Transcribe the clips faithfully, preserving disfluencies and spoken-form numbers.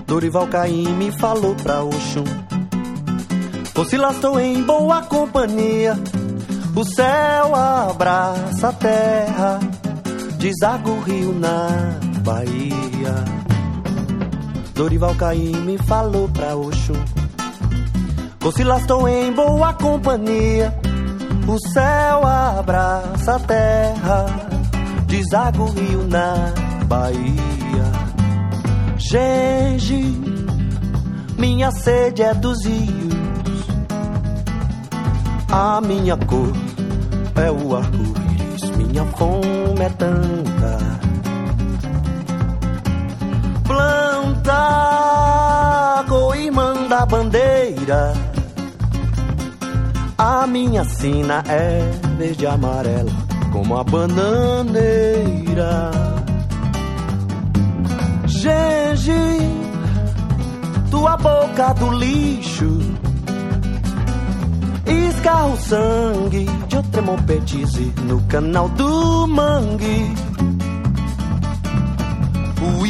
Dorival Caymmi falou pra Oxum: você lá estou em boa companhia, o céu abraça a terra, deságua o rio na Bahia. Dorival Caymmi falou pra Oxum: você lá estou em boa companhia, o céu abraça a terra, deságua o rio na Bahia. Genge, minha sede é dos rios, a minha cor é o arco-íris, minha fome é tanta. Planta, co-irmã da bandeira, a minha sina é verde e amarela como a bananeira. Genge, tua boca do lixo, escarra o sangue de outra hemopetise no canal do mangue. O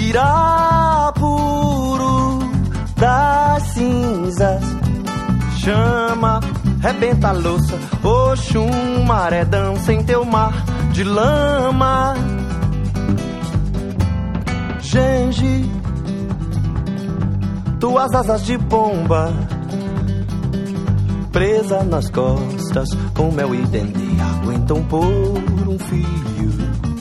Irapuru das cinzas chama, rebenta a louça. Oxum, maré dança em teu mar de lama. Genge, tuas asas de pomba, presa nas costas com mel e dendê, aguentam por um fio.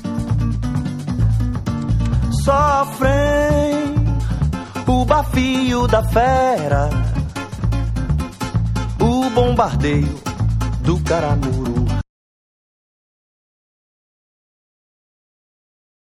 Sofrem o bafio da fera, o bombardeio do caramuru